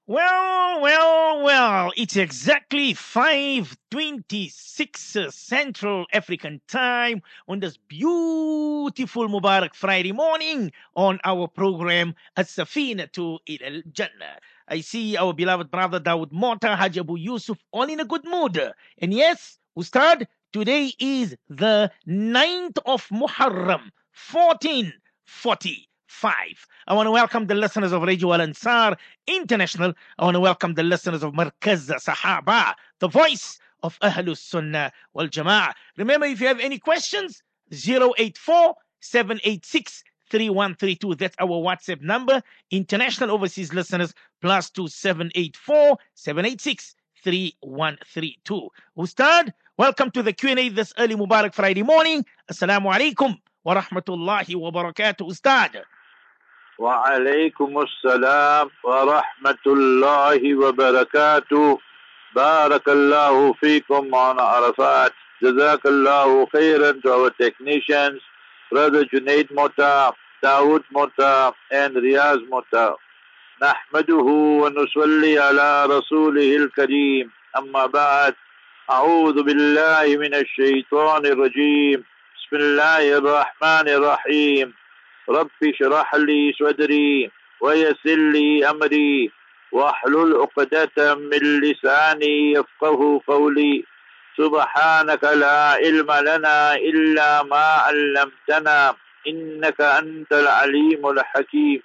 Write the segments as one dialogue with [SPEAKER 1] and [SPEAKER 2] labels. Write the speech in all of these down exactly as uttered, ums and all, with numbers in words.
[SPEAKER 1] Well, well, well, it's exactly five twenty-six uh, Central African time on this beautiful Mubarak Friday morning on our program As-Safina to Al Jannah. I see our beloved brother Dawood Mota, Haj Abu Yusuf, all in a good mood. And yes, Ustad, today is the ninth of Muharram, fourteen forty-five. I want to welcome the listeners of Radio Al Ansar International. I want to welcome the listeners of Markaz Sahaba, the voice of Ahlus Sunnah wal Jama'ah. Remember, if you have any questions, zero eight four, seven eight six, three one three two. That's our WhatsApp number. International overseas listeners, plus two seven eight four, seven eight six, three one three two. Ustad, welcome to the Q and A this early Mubarak Friday morning. Assalamu alaikum wa rahmatullahi wa barakatuh, Ustad.
[SPEAKER 2] وعليكم السلام ورحمة الله وبركاته. بارك الله فيكم on Arafat. جزاك الله خيرا to our technicians, Brother Junaid Mota, Dawood Mota, and Riaz Mota. نحمده ونصلي على رسوله الكريم. أما بعد، أعوذ بالله من الشيطان الرجيم. بسم الله الرحمن الرحيم. رب اشرح لي صدري ويسر لي أمري واحلل عقدة من لساني يفقه قولي. سبحانك لا علم لنا إلا ما علمتنا إنك أنت العليم الحكيم.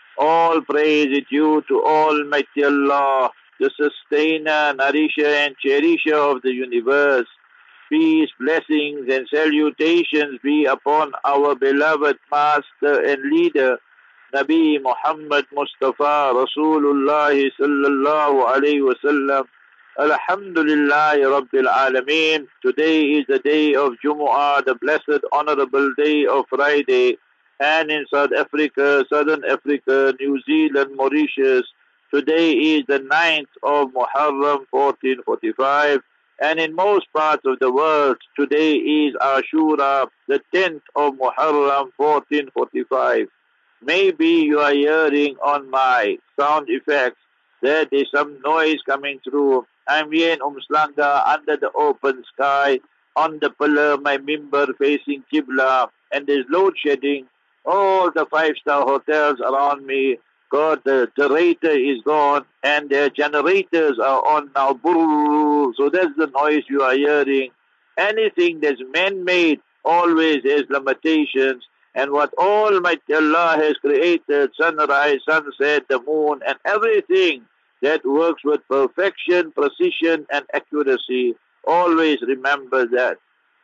[SPEAKER 2] All praise is due to Almighty Allah, the sustainer, nourisher and cherisher of the universe. Peace, blessings and salutations be upon our beloved master and leader, Nabi Muhammad Mustafa Rasulullah sallallahu alayhi wa sallam. Alhamdulillah Rabbil Alameen. Today is the day of Jumu'ah, the blessed honorable day of Friday. And in South Africa, Southern Africa, New Zealand, Mauritius, today is the ninth of Muharram fourteen forty-five. And in most parts of the world, today is Ashura, the tenth of Muharram fourteen forty-five. Maybe you are hearing on my sound effects that there's some noise coming through. I'm here in Umslanga under the open sky, on the pillar, my mimbar facing Qibla, and there's load shedding. All the five-star hotels around me, God, the generator is gone and their generators are on now. Brrr. So that's the noise you are hearing. Anything that's man-made always has limitations. And what Almighty Allah has created, sunrise, sunset, the moon, and everything that works with perfection, precision, and accuracy, always remember that.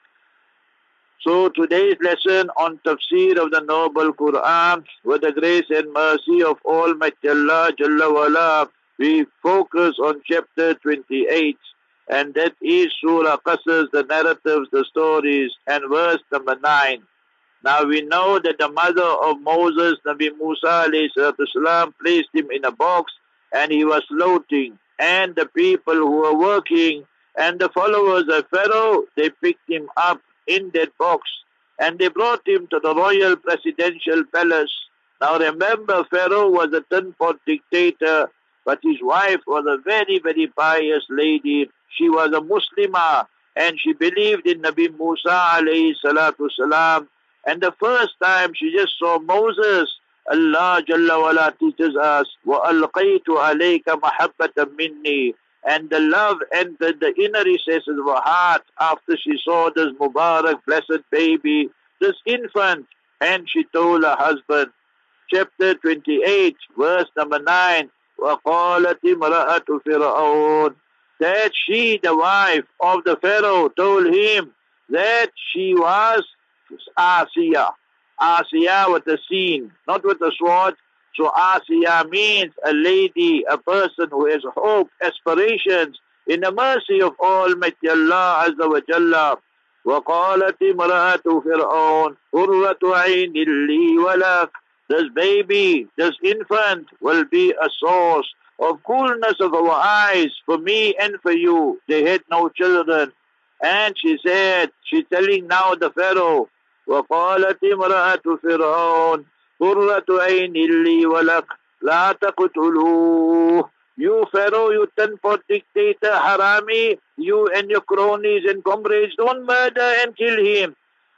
[SPEAKER 2] So today's lesson on tafsir of the Noble Quran, with the grace and mercy of Almighty Allah Jalla wala, we focus on chapter twenty-eight, and that is Surah Qasas, the narratives, the stories, and verse number nine. Now we know that the mother of Moses, Nabi Musa alayhi salatu salam, placed him in a box and he was floating. And the people who were working and the followers of Pharaoh, they picked him up in that box and they brought him to the royal presidential palace. Now remember, Pharaoh was a tin-pot dictator, but his wife was a very, very pious lady. She was a Muslimah and she believed in Nabi Musa alayhi salatu salam. And the first time she just saw Moses, Allah Jalla wala teaches us, وَأَلْقَيْتُ عَلَيْكَ مَحَبَّةً مِنِّي. And the love entered the inner recesses of her heart after she saw this Mubarak, blessed baby, this infant. And she told her husband, chapter twenty-eight, verse number nine, وَقَالَتِ امْرَأَةُ فِرْعَوْنَ, that she, the wife of the Pharaoh, told him that she was Asiya. Asiya with a sin, not with a sword. So Asiya means a lady, a person who has hope, aspirations in the mercy of Almighty Allah Azza wa Jalla. وَقَالَتِ امْرَأَةُ فِرْعَوْنَ قُرَّةُ عَيْنٍ لِي وَلَكَ. This baby, this infant will be a source of coolness of our eyes for me and for you. They had no children. And she said, she's telling now the Pharaoh, وَقَالَتِ امْرَأَةُ فِرْعَوْنَ قُرَّةُ عَيْنٍ لِي وَلَكَ لَا تَقْتُلُوهُ. You Pharaoh, you ten-pot dictator, Harami, you and your cronies and comrades, don't murder and kill him.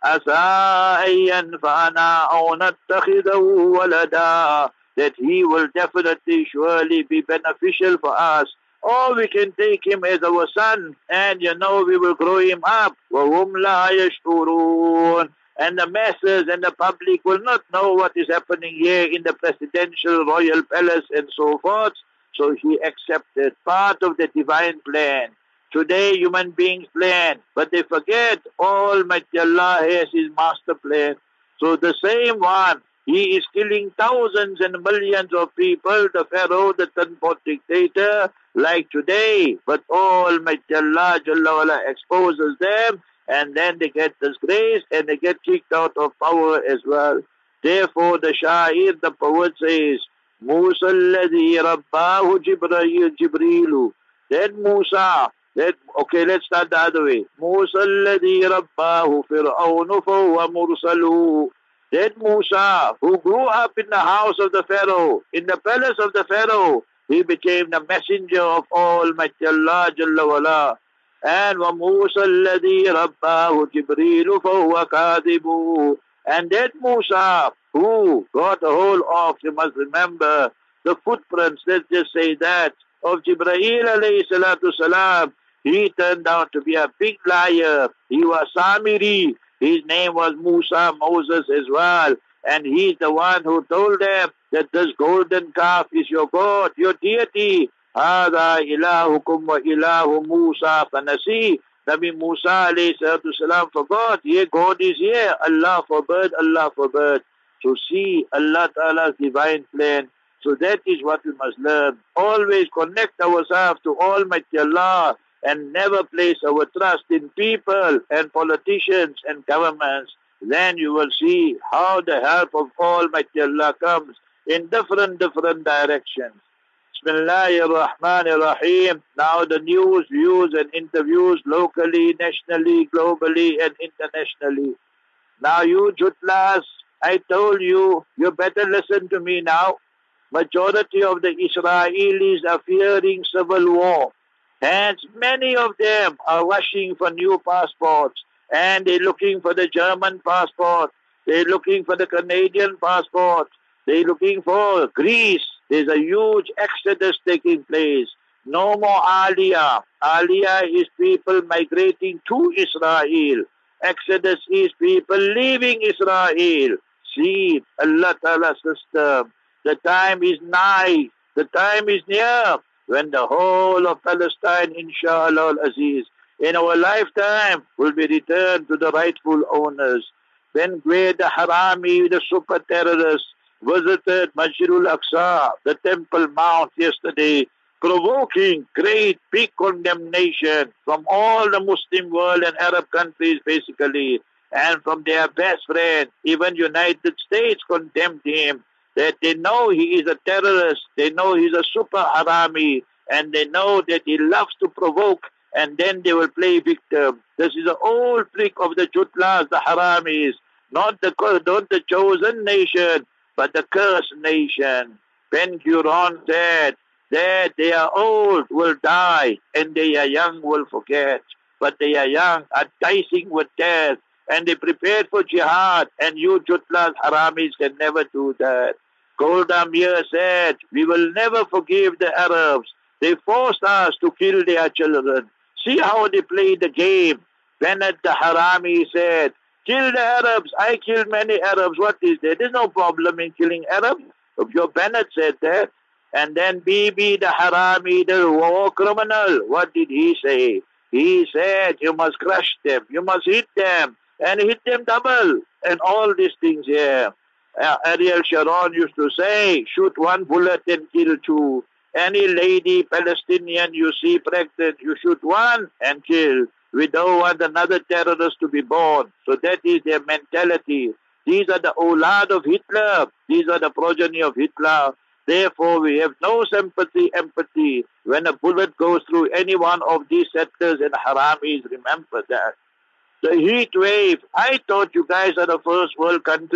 [SPEAKER 2] Asa ayyan fana aw nattakhidahu walada, that he will definitely surely be beneficial for us. Or we can take him as our son, and you know we will grow him up. وَهُمْ لَا يَشْعُرُونَ. And the masses and the public will not know what is happening here in the presidential royal palace and so forth. So he accepted part of the divine plan. Today human beings plan, but they forget Almighty Allah has his master plan. So the same one, he is killing thousands and millions of people, the Pharaoh, the ten-pot dictator, like today. But Almighty Allah Jalla wala exposes them, and then they get disgraced and they get kicked out of power as well. Therefore the Sha'ir, the poet says, Musa alladhi rabbahu Jibreel Jibrilu. Then Musa, that, okay, let's start the other way. Musa alladhi rabbahu Fir'aunu fahuwa mursalu. That Musa, who grew up in the house of the Pharaoh, in the palace of the Pharaoh, he became the messenger of Almighty Allah Jalla wala. And wa Musa alladhi rabbahu Jibrilu fahuwa kadhibu. And that Musa, who got a hold of, you must remember, the footprints, let's just say that, of Jibreel alayhi salatu salam, he turned out to be a big liar. He was Samiri. His name was Musa, Moses as well. And he's the one who told them that this golden calf is your God, your deity. Hada ilahukum wa ilahu Musa fanasi. Nabi Musa alayhi salatu salam forgot. Here God is here. Allah forbid, Allah forbid. So see Allah Ta'ala's divine plan. So that is what we must learn. Always connect ourselves to Almighty Allah and never place our trust in people and politicians and governments. Then you will see how the help of Almighty Allah comes in different, different directions. Bismillahir Rahmanir Rahim. Now the news, views and interviews locally, nationally, globally and internationally. Now you Jutlas, I told you, you better listen to me now. Majority of the Israelis are fearing civil war. Hence, many of them are rushing for new passports. And they're looking for the German passport. They're looking for the Canadian passport. They're looking for Greece. There's a huge exodus taking place. No more Aliyah. Aliyah is people migrating to Israel. Exodus is people leaving Israel. See, Allah Ta'ala's system. The time is nigh. The time is near when the whole of Palestine, inshallah al-Aziz, in our lifetime will be returned to the rightful owners. When where the Harami, the super terrorists, visited Masjidul Aqsa, the Temple Mount yesterday, provoking great big condemnation from all the Muslim world and Arab countries basically, and from their best friend, even United States condemned him, that they know he is a terrorist, they know he's a super Harami, and they know that he loves to provoke, and then they will play victim. This is an old trick of the Jutlas, the Haramis, not the, not the chosen nation, but the cursed nation. Ben Gurion said that they are old will die, and they are young will forget. But they are young are dicing with death, and they prepared for jihad, and you Jutlas, Haramis can never do that. Golda Meir said, we will never forgive the Arabs. They forced us to kill their children. See how they play the game. Bennett the Harami said, kill the Arabs. I killed many Arabs. What is there? There's no problem in killing Arabs. Your Bennett said that. And then Bibi the Harami, the war criminal, what did he say? He said, you must crush them. You must hit them. And hit them double. And all these things here. Uh, Ariel Sharon used to say, shoot one bullet and kill two. Any lady, Palestinian you see pregnant, you shoot one and kill. We don't want another terrorist to be born. So that is their mentality. These are the Olad of Hitler. These are the progeny of Hitler. Therefore, we have no sympathy, empathy. When a bullet goes through any one of these settlers and Haramis, remember that. The heat wave. I thought you guys are the first world country.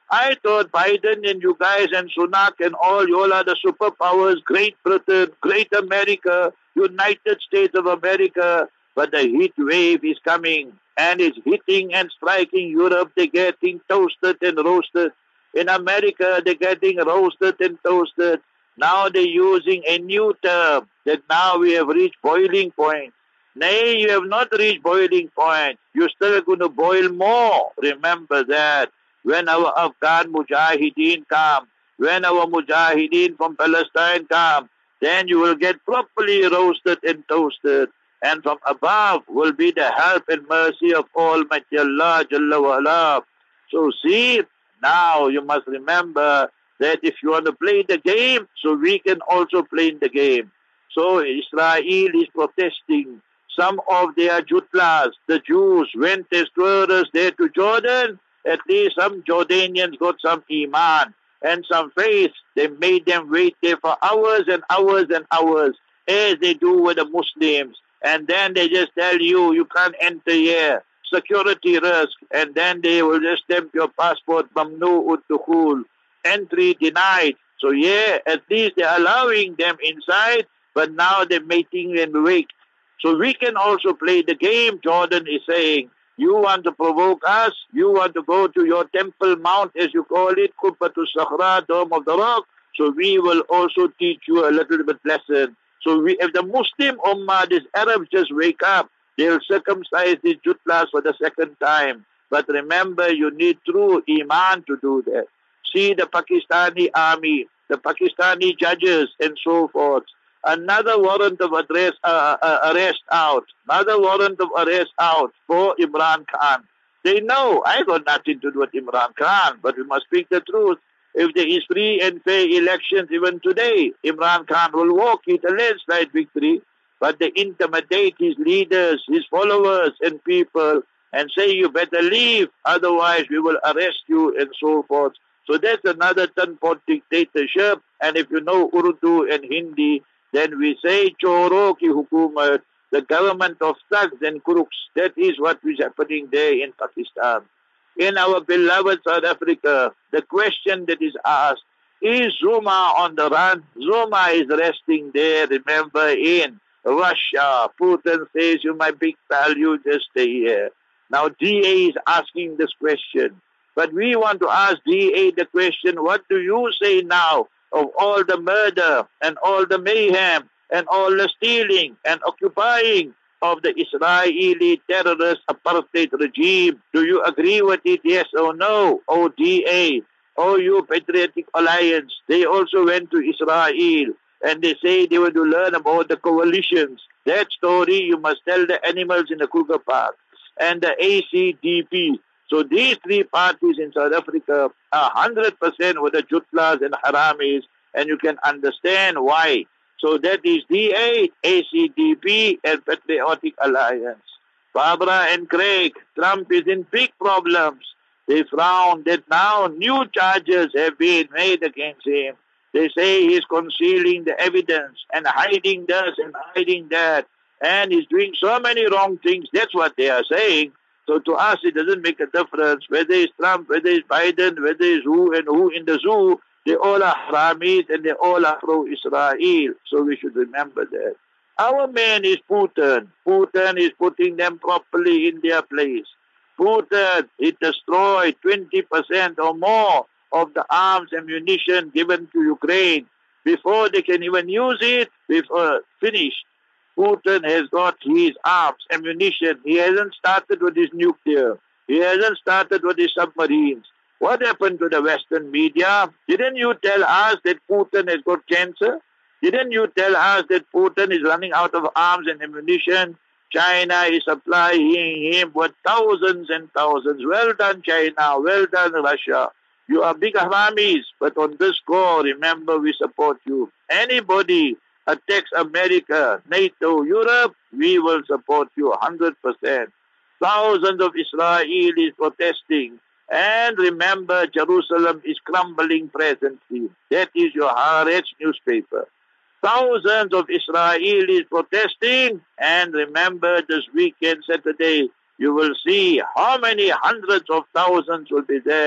[SPEAKER 2] I thought Biden and you guys and Sunak and all, you all are the superpowers, Great Britain, Great America, United States of America. But the heat wave is coming and it's hitting and striking Europe. They're getting toasted and roasted. In America, they're getting roasted and toasted. Now they're using a new term that now we have reached boiling point. Nay, you have not reached boiling point. You're still going to boil more. Remember that. When our Afghan Mujahideen come, when our Mujahideen from Palestine come, then you will get properly roasted and toasted. And from above will be the help and mercy of Almighty Allah Jalla wa Ala. So see, now you must remember that if you want to play the game, so we can also play in the game. So Israel is protesting. Some of their jutlas, the Jews, went as tourists there to Jordan. At least some Jordanians got some iman and some faith. They made them wait there for hours and hours and hours, as they do with the Muslims. And then they just tell you, you can't enter here. Security risk. And then they will just stamp your passport, mamnu ud-dukhul. Entry denied. So yeah, at least they're allowing them inside, but now they're making them wait. So we can also play the game. Jordan is saying, you want to provoke us, you want to go to your Temple Mount, as you call it, Qubbatul Sakhra, Dome of the Rock, so we will also teach you a little bit lesson. So we, if the Muslim Ummah, these Arabs just wake up, they'll circumcise these jutlas for the second time. But remember, you need true Iman to do that. See the Pakistani army, the Pakistani judges and so forth. Another warrant of address, uh, uh, arrest out. Another warrant of arrest out for Imran Khan. They know I got nothing to do with Imran Khan, but we must speak the truth. If there is free and fair elections even today, Imran Khan will walk it a landslide victory, but they intimidate his leaders, his followers and people and say you better leave, otherwise we will arrest you and so forth. So that's another ten-pot dictatorship. And if you know Urdu and Hindi, then we say Choro ki hukumat, the government of thugs and crooks. That is what is happening there in Pakistan. In our beloved South Africa, the question that is asked, is Zuma on the run? Zuma is resting there, remember, in Russia. Putin says, you my big pal, you just stay here. Now D A is asking this question. But we want to ask D A the question, what do you say now of all the murder and all the mayhem and all the stealing and occupying of the Israeli terrorist apartheid regime? Do you agree with it, yes or no? Oh, D A, oh, you Patriotic Alliance, they also went to Israel and they say they want to learn about the coalitions. That story you must tell the animals in the Kruger Park and the A C D P. So these three parties in South Africa are one hundred percent with the Jutlas and Haramis, and you can understand why. So that is D A, A C D P, and Patriotic Alliance. Barbara and Craig, Trump is in big problems. They frown that now new charges have been made against him. They say he's concealing the evidence and hiding this and hiding that, and he's doing so many wrong things. That's what they are saying. So to us, it doesn't make a difference whether it's Trump, whether it's Biden, whether it's who and who in the zoo. They all are Haramis and they all are pro-Israel. So we should remember that. Our man is Putin. Putin is putting them properly in their place. Putin, he destroyed twenty percent or more of the arms and ammunition given to Ukraine. Before they can even use it, before finished. Putin has got his arms, ammunition. He hasn't started with his nuclear. He hasn't started with his submarines. What happened to the Western media? Didn't you tell us that Putin has got cancer? Didn't you tell us that Putin is running out of arms and ammunition? China is supplying him with thousands and thousands. Well done, China. Well done, Russia. You are big Haramis, but on this score, remember, we support you. Anybody attacks America, NATO, Europe, we will support you one hundred percent. Thousands of Israelis protesting. And remember, Jerusalem is crumbling presently. That is your Haaretz newspaper. Thousands of Israelis protesting. And remember, this weekend, Saturday, you will see how many hundreds of thousands will be there.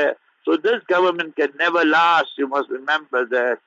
[SPEAKER 2] So this government can never last. You must remember that.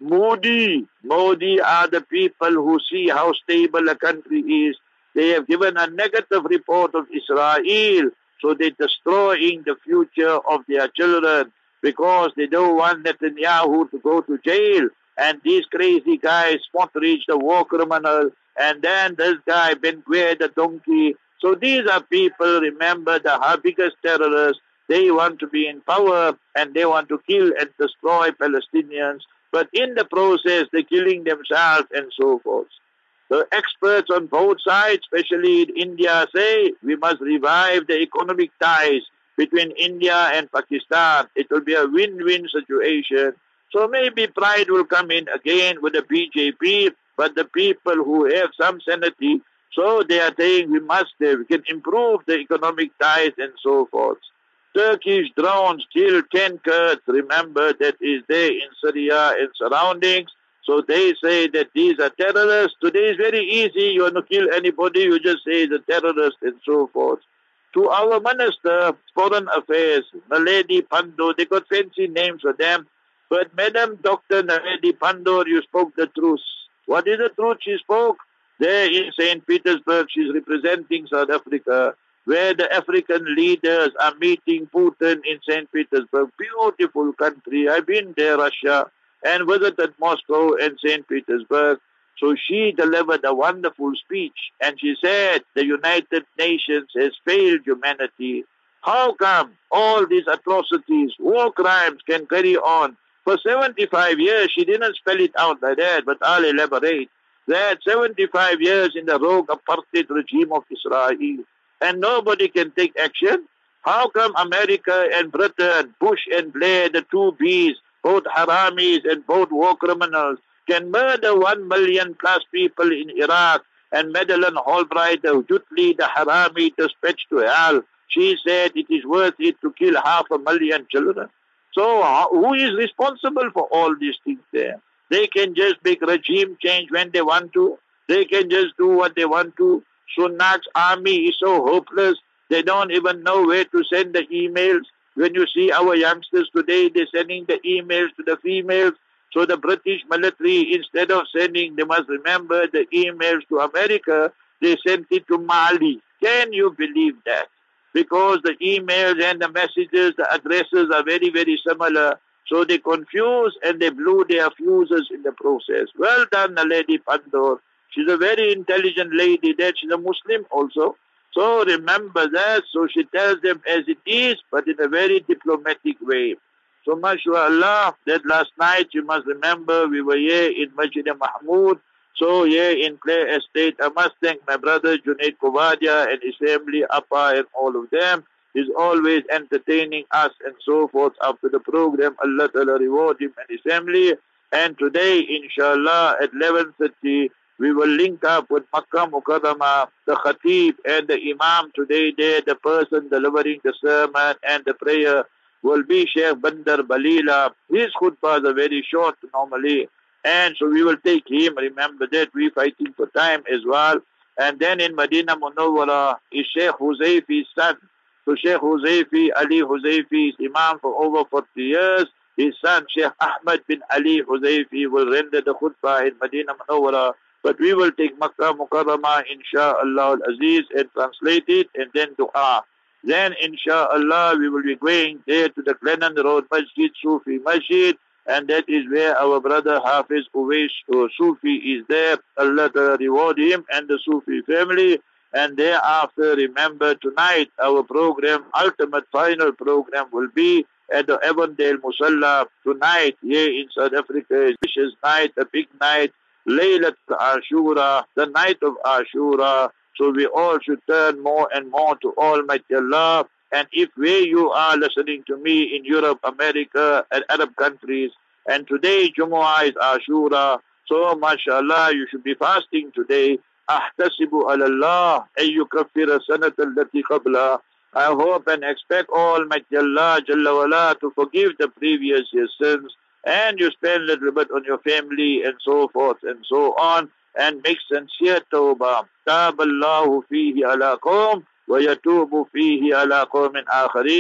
[SPEAKER 2] Modi, Modi are the people who see how stable a country is. They have given a negative report of Israel. So they're destroying the future of their children because they don't want Netanyahu to go to jail. And these crazy guys, Smotrich, the war criminal, and then this guy, Ben Gvir, the donkey. So these are people, remember, the biggest terrorists. They want to be in power and they want to kill and destroy Palestinians. But in the process, they're killing themselves and so forth. The experts on both sides, especially in India, say we must revive the economic ties between India and Pakistan. It will be a win-win situation. So maybe pride will come in again with the B J P, but the people who have some sanity, so they are saying we must, uh, we can improve the economic ties and so forth. Turkish drones kill ten Kurds, remember, that is there in Syria and surroundings. So they say that these are terrorists. Today is very easy. You want to kill anybody, you just say the terrorist and so forth. To our Minister, Foreign Affairs, Naledi Pandor, they got fancy names for them. But Madam Doctor Naledi Pandor, you spoke the truth. What is the truth she spoke? There in Saint Petersburg, she's representing South Africa, where the African leaders are meeting Putin in Saint Petersburg. Beautiful country. I've been there, Russia, and visited Moscow and Saint Petersburg. So she delivered a wonderful speech, and she said the United Nations has failed humanity. How come all these atrocities, war crimes can carry on? For seventy-five years, she didn't spell it out like that, but I'll elaborate. That seventy-five years in the rogue apartheid regime of Israel, and nobody can take action? How come America and Britain, Bush and Blair, the two Bs, both haramis and both war criminals, can murder one million plus people in Iraq, and Madeleine Albright, the youth leader, harami, dispatched to hell? She said it is worth it to kill half a million children. So who is responsible for all these things there? They can just make regime change when they want to. They can just do what they want to. Sunak's army is so hopeless, they don't even know where to send the emails. When you see our youngsters today, they're sending the emails to the females. So the British military, instead of sending, they must remember, the emails to America, they sent it to Mali. Can you believe that? Because the emails and the messages, the addresses are very, very similar. So they confuse and they blew their fuses in the process. Well done, Naledi Pandor. She's a very intelligent lady there. She's a Muslim also. So remember that. So she tells them as it is, but in a very diplomatic way. So mashallah, that last night, you must remember, we were here in Masjid Mahmoud. So here in Clare Estate, I must thank my brother Junaid Kovadia and his family, Appa and all of them. He's always entertaining us and so forth after the program. Allah Ta'ala reward him and his family. And today, inshallah, at eleven thirty, we will link up with Makkah Mukarramah, the Khatib and the Imam today there, the person delivering the sermon and the prayer will be Sheikh Bandar Balila. His khutbahs are very short normally. And so we will take him. Remember that we're fighting for time as well. And then in Medina Munawwara is Sheikh Huzaifi's son. So Sheikh Huzaifi, Ali Huzaifi is Imam for over forty years. His son Sheikh Ahmad bin Ali Huzaifi will render the khutbah in Medina Munawwara. But we will take Makkah Mukarramah, insha'Allah al-Aziz, and translate it, and then dua. Then, insha'Allah, we will be going there to the Glennon Road Masjid, Sufi Masjid, and that is where our brother Hafiz Uwais uh, Sufi is there. Allah to reward him and the Sufi family. And thereafter, remember tonight, our program, ultimate final program will be at the Avondale Musalla tonight here in South Africa. It's Vicious night, a big night, Laylat Ashura, the night of Ashura. So we all should turn more and more to Almighty Allah. And if where you are listening to me in Europe, America, and Arab countries, and today Jumu'ah is Ashura, so mashallah, you should be fasting today. Ahtasibu ala Allah, ayyukaffira sanata allati qabla. I hope and expect Almighty Allah Jalla wala to forgive the previous year's sins, and you spend a little bit on your family and so forth and so on, and make sincere tawbah. Taballahu fihi ala qawm wa yatubu fihi ala qawmin akharin.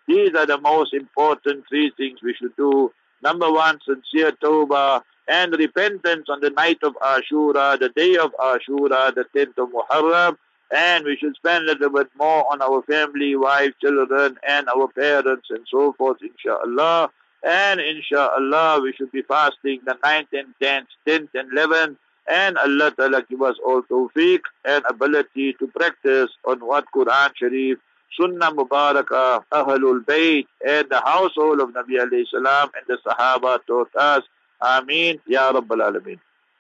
[SPEAKER 2] These are the most important three things we should do. Number one, sincere tawbah and repentance on the night of Ashura, the day of Ashura, the tenth of Muharram. And we should spend a little bit more on our family, wives, children, and our parents, and so forth, inshallah. And inshallah, we should be fasting the ninth and tenth, tenth and eleventh. And Allah Ta'ala give us all tawfiq and ability to practice on what Quran Sharif, Sunnah Mubarakah, Ahlul Bayt, and the household of Nabi alayhi salam and the Sahaba taught us. Ameen. Ya Rabbal Alameen.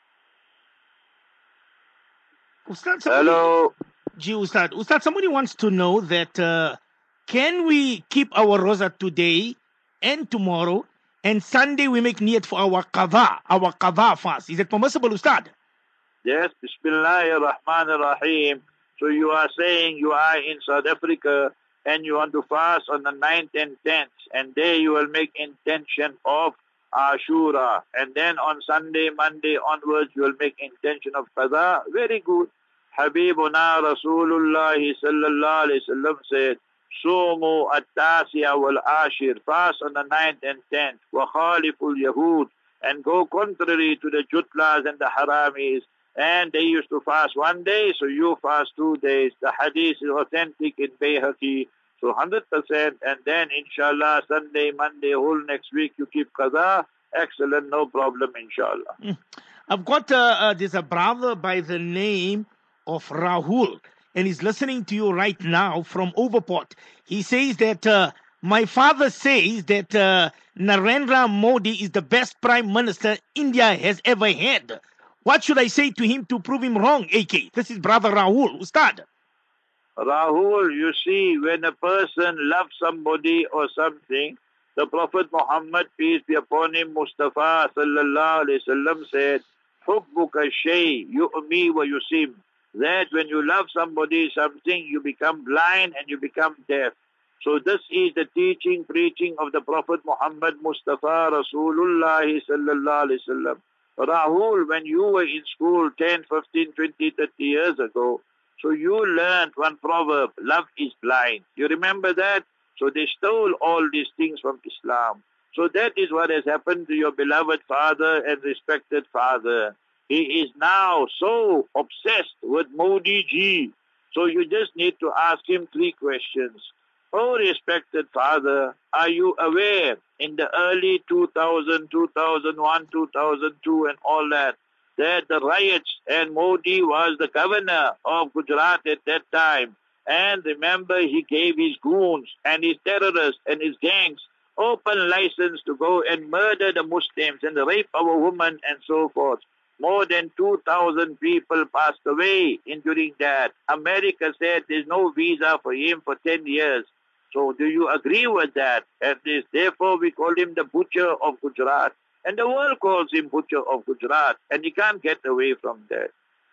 [SPEAKER 1] Ustad, somebody,
[SPEAKER 2] Hello.
[SPEAKER 1] Gee, Ustad. Ustad, somebody wants to know that uh, can we keep our roza today and tomorrow, and Sunday we make niyat for our qadha, our qadha fast? Is it permissible, Ustad?
[SPEAKER 2] Yes, Bismillahir Rahmanir Rahim. So you are saying you are in South Africa and you want to fast on the ninth and tenth, and there you will make intention of Ashura, and then on Sunday, Monday onwards you will make intention of Qadha. Very good. Habibuna Rasulullah sallallahu alayhi wasallam said, Sumu at-tasi'a wal-ashir, fast on the ninth and tenth, wa khaliful yahud, and go contrary to the jutlas and the haramis. And they used to fast one day, so you fast two days. The hadith is authentic in Bayhaqi, so one hundred percent. And then, inshallah, Sunday, Monday, whole next week, you keep qadha. Excellent, no problem, inshallah.
[SPEAKER 1] Mm. I've got, uh, uh, there's a brother by the name of Rahul, and he's listening to you right now from Overport. He says that, uh, my father says that uh, Narendra Modi is the best prime minister India has ever had. What should I say to him to prove him wrong, A K? This is Brother Rahul. Ustad.
[SPEAKER 2] Rahul, you see, when a person loves somebody or something, the Prophet Muhammad, peace be upon him, Mustafa sallallahu alayhi wasallam said, Hubbuka shay yu'mi wa yusim. That when you love somebody, something, you become blind and you become deaf. So this is the teaching, preaching of the Prophet Muhammad Mustafa Rasulullah sallallahu alayhi wasallam. Rahul, when you were in school ten, fifteen, twenty, thirty years ago, so you learned one proverb, love is blind. You remember that? So they stole all these things from Islam. So that is what has happened to your beloved father and respected father. He is now so obsessed with Modi ji. So you just need to ask him three questions. Oh, respected father, are you aware in the early two thousand, two thousand one, two thousand two and all that, that the riots and Modi was the governor of Gujarat at that time. And remember, he gave his goons and his terrorists and his gangs open license to go and murder the Muslims and rape our women and so forth. More than two thousand people passed away in during that. America said there's no visa for him for ten years. So do you agree with that? And this, therefore we call him the butcher of Gujarat. And the world calls him butcher of Gujarat. And he can't get away from that.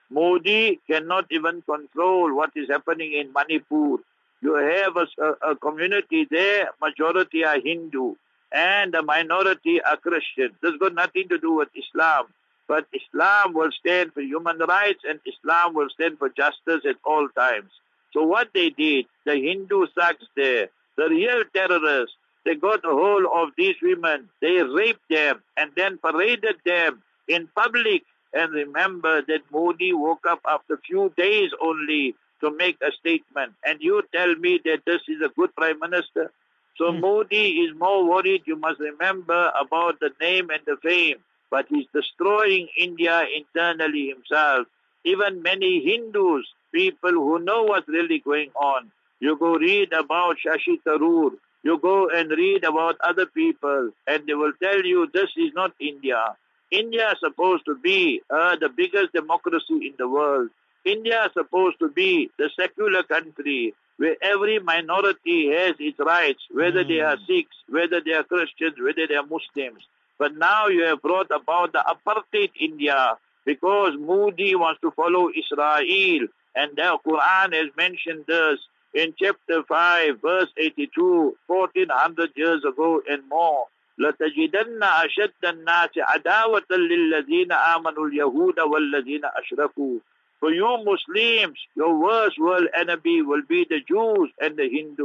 [SPEAKER 2] Modi cannot even control what is happening in Manipur. You have a, a, a community there, majority are Hindu, and the minority are Christian. This got nothing to do with Islam. But Islam will stand for human rights and Islam will stand for justice at all times. So what they did, the Hindu thugs there, the real terrorists, they got a hold of these women, they raped them and then paraded them in public. And remember that Modi woke up after a few days only to make a statement. And you tell me that this is a good prime minister? So mm. Modi is more worried, you must remember, about the name and the fame. But he's destroying India internally himself. Even many Hindus, people who know what's really going on. You go read about Shashi Tharoor. You go and read about other people. And they will tell you this is not India. India is supposed to be uh, the biggest democracy in the world. India is supposed to be the secular country where every minority has its rights, whether mm. they are Sikhs, whether they are Christians, whether they are Muslims. But now you have brought about the apartheid India because Modi wants to follow Israel. And the Quran has mentioned this in chapter five, verse eighty-two, fourteen hundred years ago and more. لَتَجِدَنَّ أَشَدَّ النَّاسِ عَدَاوَةً لِلَّذِينَ آمَنُوا الْيَهُودَ وَالَّذِينَ أَشْرَكُوا. For you Muslims, your worst world enemy will be the Jews and the Hindus.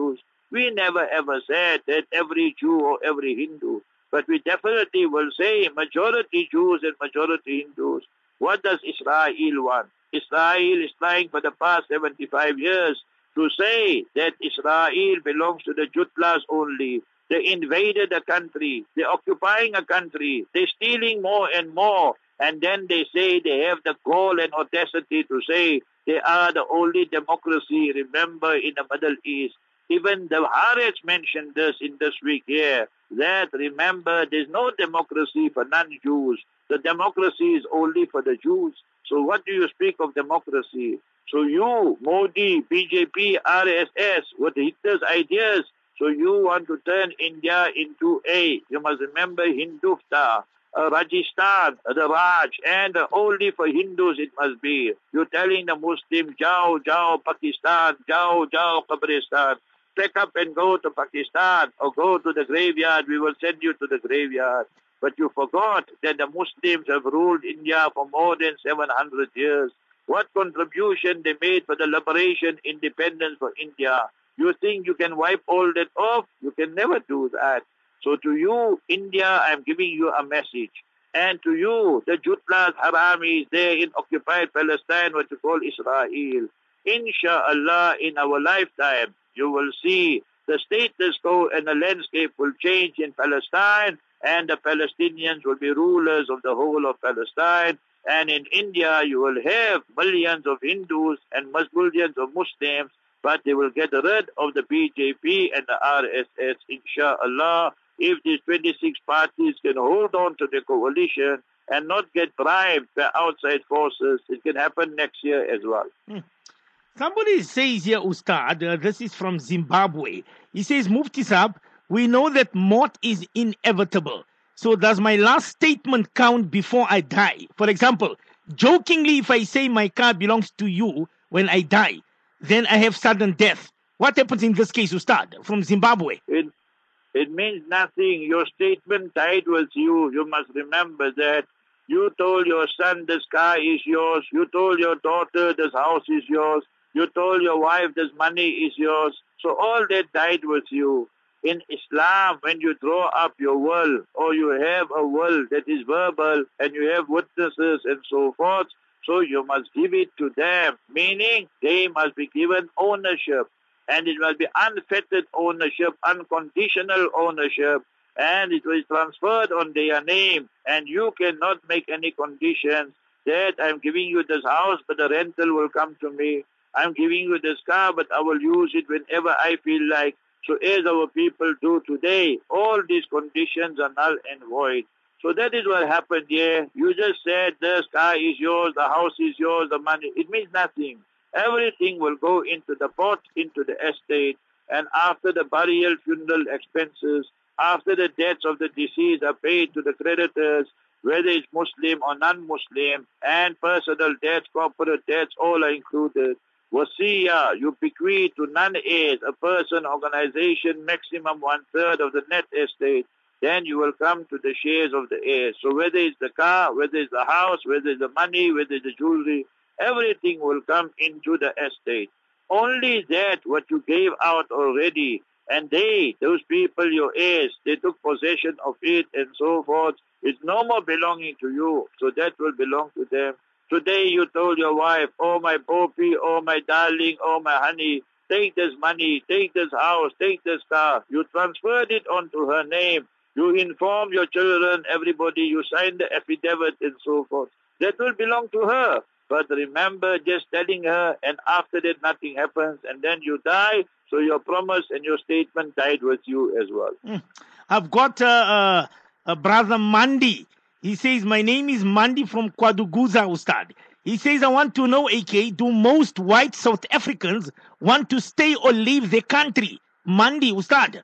[SPEAKER 2] We never ever said that every Jew or every Hindu, but we definitely will say majority Jews and majority Hindus. What does Israel want? Israel is trying for the past seventy-five years to say that Israel belongs to the Jutlas only. They invaded a country. They're occupying a country. They're stealing more and more. And then they say they have the gall and audacity to say they are the only democracy, remember, in the Middle East. Even the Haaretz mentioned this in this week here, that remember there's no democracy for non-Jews. The democracy is only for the Jews. So what do you speak of democracy? So you, Modi, B J P, R S S, with Hitler's ideas, so you want to turn India into a, you must remember, Hindutva, uh, Rajasthan, uh, the Raj, and uh, only for Hindus it must be. You're telling the Muslims, Jao, Jao, Pakistan, Jao, Jao, Qabristan. Pack up and go to Pakistan or go to the graveyard. We will send you to the graveyard. But you forgot that the Muslims have ruled India for more than seven hundred years. What contribution they made for the liberation, independence for India. You think you can wipe all that off? You can never do that. So to you, India, I'm giving you a message. And to you, the Jutlas, Haramis, there in occupied Palestine, what you call Israel. Insha'Allah, in our lifetime, you will see the status quo and the landscape will change in Palestine, and the Palestinians will be rulers of the whole of Palestine. And in India, you will have millions of Hindus and millions of Muslims, but they will get rid of the B J P and the R S S, inshallah. If these twenty-six parties can hold on to the coalition and not get bribed by outside forces, it can happen next year as well.
[SPEAKER 1] Hmm. Somebody says here, Ustad, uh, this is from Zimbabwe. He says, Mufti Saab, we know that mort is inevitable. So does my last statement count before I die? For example, jokingly, if I say my car belongs to you when I die, then I have sudden death. What happens in this case, Ustad, from Zimbabwe?
[SPEAKER 2] It, it means nothing. Your statement died with you. You must remember that. You told your son this car is yours. You told your daughter this house is yours. You told your wife this money is yours. So all that died with you. In Islam, when you draw up your will, or you have a will that is verbal, and you have witnesses and so forth, so you must give it to them, meaning they must be given ownership, and it must be unfettered ownership, unconditional ownership, and it was transferred on their name, and you cannot make any conditions that I'm giving you this house, but the rental will come to me. I'm giving you this car, but I will use it whenever I feel like. So as our people do today, all these conditions are null and void. So that is what happened here. You just said this car is yours, the house is yours, the money. It means nothing. Everything will go into the pot, into the estate, and after the burial, funeral expenses, after the debts of the deceased are paid to the creditors, whether it's Muslim or non-Muslim, and personal debts, corporate debts, all are included. Wasiya, you bequeath to non-heirs, a person, organization, maximum one-third of the net estate. Then you will come to the shares of the heirs. So whether it's the car, whether it's the house, whether it's the money, whether it's the jewelry, everything will come into the estate. Only that what you gave out already, and they, those people, your heirs, they took possession of it and so forth, it's no more belonging to you. So that will belong to them. Today you told your wife, oh my Poppy, oh my darling, oh my honey, take this money, take this house, take this car. You transferred it onto her name. You inform your children, everybody, you sign the affidavit and so forth. That will belong to her. But remember just telling her, and after that nothing happens, and then you die, so your promise and your statement died with you as well.
[SPEAKER 1] Mm. I've got uh, uh, a brother Mandi. He says, my name is Mandi from Kwaduguza, Ustad. He says, I want to know, A K, do most white South Africans want to stay or leave the country? Mandi, Ustad.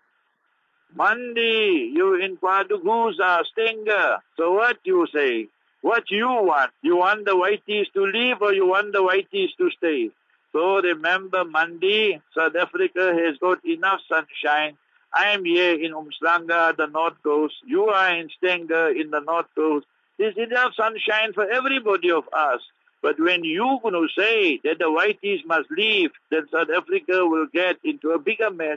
[SPEAKER 2] Mandi, you in Kwaduguza, Stinger. So what you say? What you want? You want the whiteys to leave or you want the whiteys to stay? So remember, Mandi, South Africa has got enough sunshine. I am here in Umhlanga, the North Coast. You are in Stanger in the North Coast. There's enough sunshine for everybody of us. But when you're going to say that the whiteys must leave, then South Africa will get into a bigger mess.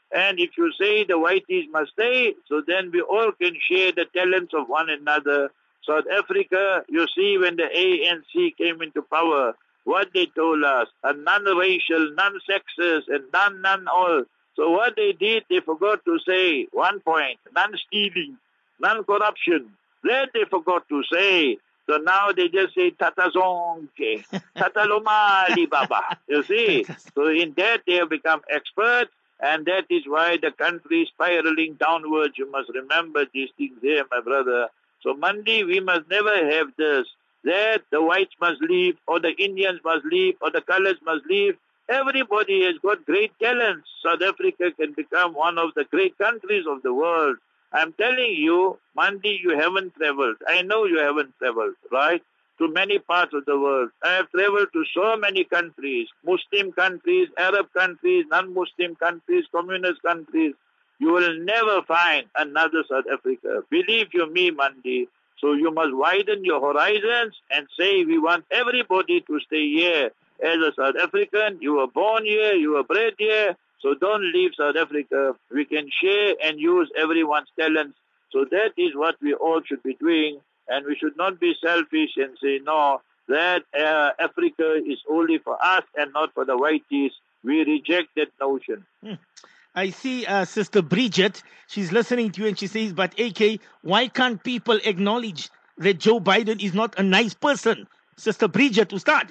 [SPEAKER 2] And if you say the whiteys must stay, so then we all can share the talents of one another. South Africa, you see, when the A N C came into power, what they told us, a non-racial, non-sexist, and non-non-all. So what they did, they forgot to say one point, non-stealing, non-corruption. That they forgot to say. So now they just say Tatazonke, Tatalomali Baba. You see? So in that they have become experts, and that is why the country is spiraling downwards. You must remember these things here, my brother. So Monday, we must never have this, that the whites must leave, or the Indians must leave, or the colors must leave. Everybody has got great talents. South Africa can become one of the great countries of the world. I'm telling you, Monday, you haven't traveled. I know you haven't traveled, right, to many parts of the world. I have traveled to so many countries, Muslim countries, Arab countries, non-Muslim countries, communist countries. You will never find another South Africa. Believe you me, Monday. So you must widen your horizons and say we want everybody to stay here. As a South African, you were born here, you were bred here. So don't leave South Africa. We can share and use everyone's talents. So that is what we all should be doing. And we should not be selfish and say, no, that uh, Africa is only for us and not for the whiteys. We reject that notion.
[SPEAKER 1] Hmm. I see uh, Sister Bridget. She's listening to you and she says, but A K, why can't people acknowledge that Joe Biden is not a nice person? Sister Bridget, to start.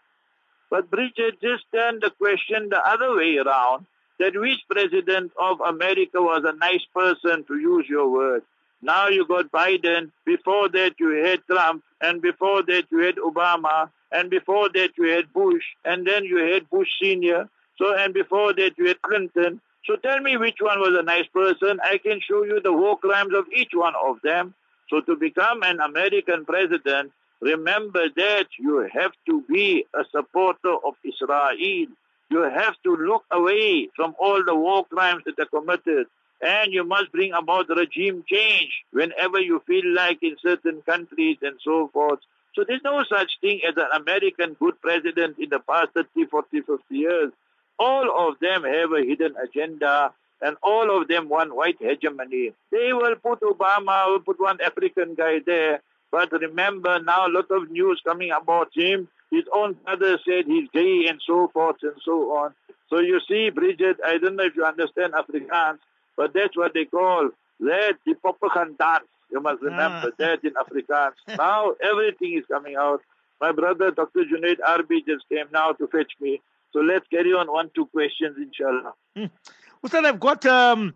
[SPEAKER 2] But Bridget, just turn the question the other way around, that which president of America was a nice person, to use your word. Now you got Biden, before that you had Trump, and before that you had Obama, and before that you had Bush, and then you had Bush Senior, so and before that you had Clinton. So tell me which one was a nice person. I can show you the war crimes of each one of them. So to become an American president, remember that you have to be a supporter of Israel. You have to look away from all the war crimes that are committed. And you must bring about regime change whenever you feel like in certain countries and so forth. So there's no such thing as an American good president in the past thirty, forty, fifty years. All of them have a hidden agenda, and all of them want white hegemony. They will put Obama, will put one African guy there. But remember, now a lot of news coming about him. His own father said he's gay and so forth and so on. So you see, Bridget, I don't know if you understand Afrikaans, but that's what they call that, the Poppegan dance. You must remember ah. that in Afrikaans. Now everything is coming out. My brother, Doctor Junaid Arbi, just came now to fetch me. So let's carry on one, two questions, inshallah.
[SPEAKER 1] Hmm. Ustad, I've got um,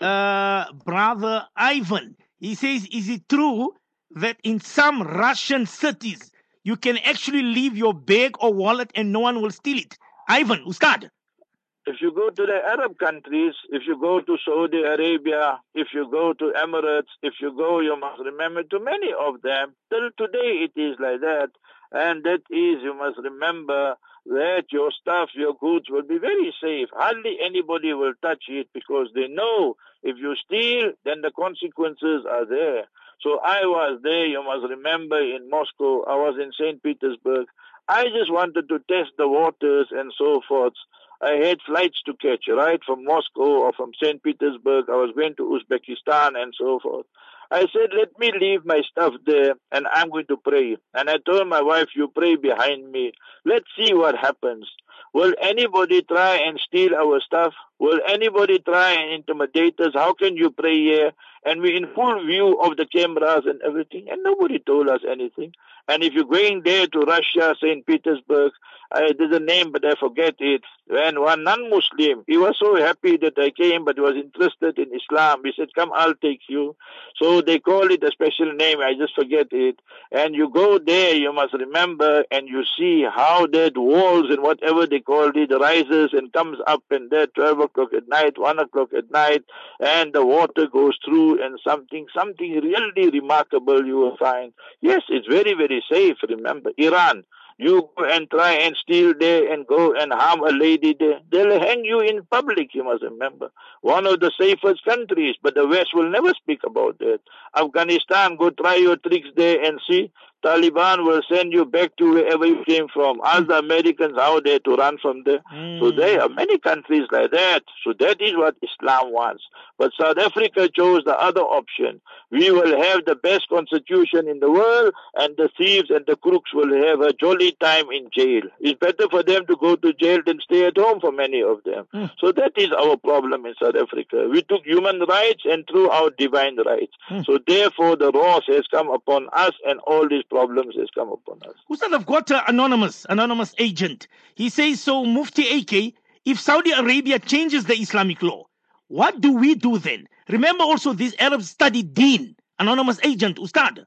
[SPEAKER 1] uh, brother Ivan. He says, is it true that in some Russian cities, you can actually leave your bag or wallet and no one will steal it? Ivan, Ustad.
[SPEAKER 2] If you go to the Arab countries, if you go to Saudi Arabia, if you go to Emirates, if you go, you must remember, to many of them, till today it is like that. And that is, you must remember, that your stuff, your goods will be very safe. Hardly anybody will touch it because they know if you steal, then the consequences are there. So I was there, you must remember, in Moscow. I was in Saint Petersburg. I just wanted to test the waters and so forth. I had flights to catch, right, from Moscow or from Saint Petersburg. I was going to Uzbekistan and so forth. I said, let me leave my stuff there and I'm going to pray. And I told my wife, you pray behind me. Let's see what happens. Will anybody try and steal our stuff? Will anybody try and intimidate us? How can you pray here? And we're in full view of the cameras and everything. And nobody told us anything. And if you're going there to Russia, Saint Petersburg, I did a name, but I forget it. And one non-Muslim, he was so happy that I came, but he was interested in Islam. He said, come, I'll take you. So they call it a special name. I just forget it. And you go there, you must remember, and you see how that walls and whatever they call it rises and comes up, and there twelve o'clock at night, one o'clock at night, and the water goes through, and something, something really remarkable you will find. Yes, it's very, very safe. Remember, Iran. You go and try and steal there and go and harm a lady there. They'll hang you in public, you must remember. One of the safest countries, but the West will never speak about that. Afghanistan, go try your tricks there and see. Taliban will send you back to wherever you came from. Ask the Americans how they're to run from there.
[SPEAKER 1] Mm.
[SPEAKER 2] So there are many countries like that. So that is what Islam wants. But South Africa chose the other option. We will have the best constitution in the world, and the thieves and the crooks will have a jolly time in jail. It's better for them to go to jail than stay at home for many of them.
[SPEAKER 1] Mm.
[SPEAKER 2] So that is our problem in South Africa. We took human rights and threw out divine rights.
[SPEAKER 1] Mm.
[SPEAKER 2] So therefore the wrath has come upon us, and all these problems has come upon us.
[SPEAKER 1] Ustad, I've got uh, anonymous, anonymous agent. He says, so Mufti A K, if Saudi Arabia changes the Islamic law, what do we do then? Remember also these Arabs study deen. Anonymous agent, Ustad.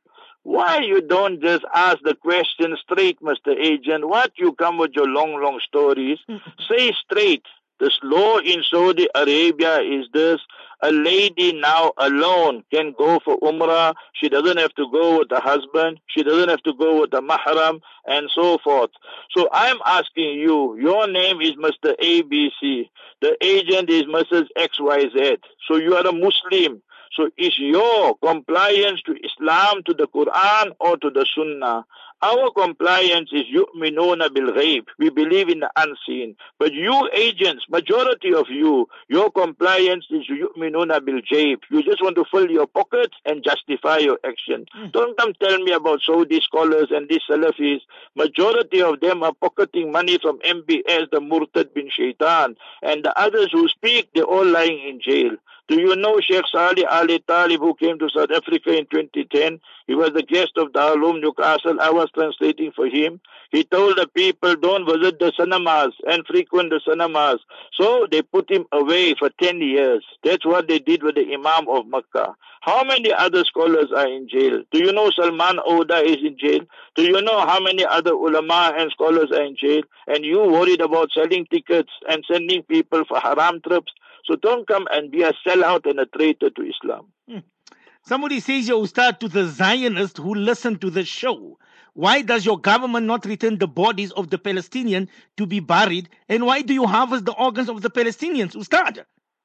[SPEAKER 2] Why you don't just ask the question straight, Mister Agent? What you come with your long, long stories? Say straight. This law in Saudi Arabia is this: a lady now alone can go for Umrah. She doesn't have to go with a husband. She doesn't have to go with a mahram, and so forth. So I'm asking you, your name is Mister A B C. The agent is Missus X Y Z. So you are a Muslim. So is your compliance to Islam, to the Quran, or to the Sunnah? Our compliance is yu'minuna bil ghaib. We believe in the unseen. But you agents, majority of you, your compliance is yu'minuna bil jaib. You just want to fill your pockets and justify your action. Mm. Don't come tell me about Saudi scholars and these Salafis. Majority of them are pocketing money from M B S, the Murtad bin Shaitan. And the others who speak, they're all lying in jail. Do you know Sheikh Salih Ali Talib, who came to South Africa in twenty ten? He was the guest of Darul Uloom Newcastle. I was translating for him. He told the people, don't visit the cinemas and frequent the cinemas. So they put him away for ten years. That's what they did with the Imam of Makkah. How many other scholars are in jail? Do you know Salman Oda is in jail? Do you know how many other ulama and scholars are in jail? And you worried about selling tickets and sending people for haram trips? So don't come and be a sellout and a traitor to Islam.
[SPEAKER 1] Hmm. Somebody says, your Ustad, to the Zionists who listen to the show, why does your government not return the bodies of the Palestinians to be buried? And why do you harvest the organs of the Palestinians, Ustad?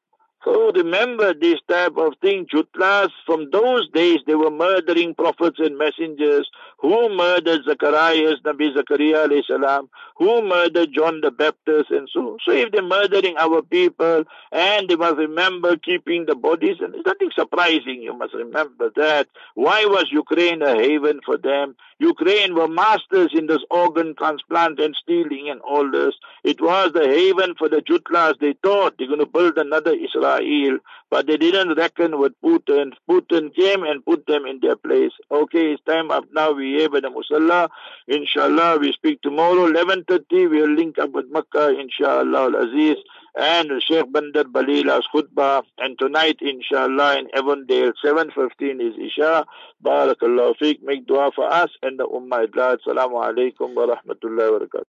[SPEAKER 2] So remember this type of thing, Jutlas. From those days, they were murdering prophets and messengers. Who murdered Zacharias, Nabi Zakaria alayhi salam? Who murdered John the Baptist and so? So if they're murdering our people, and they must remember keeping the bodies, and there's nothing surprising, you must remember that. Why was Ukraine a haven for them? Ukraine were masters in this organ transplant and stealing and all this. It was the haven for the Jutlas. They thought they're going to build another Israel, but they didn't reckon with Putin. Putin came and put them in their place. Okay, it's time up now. We have the Musalla. Inshallah, we speak tomorrow. eleven thirty, we'll link up with Makkah, inshallah al-Aziz, and Sheikh Bandar Balila's khutbah. And tonight, inshallah, in Avondale, seven fifteen is Isha. Barakallahu feek. Make dua for us and the Ummah at large. Assalamu alaikum wa rahmatullahi wa barakatuh.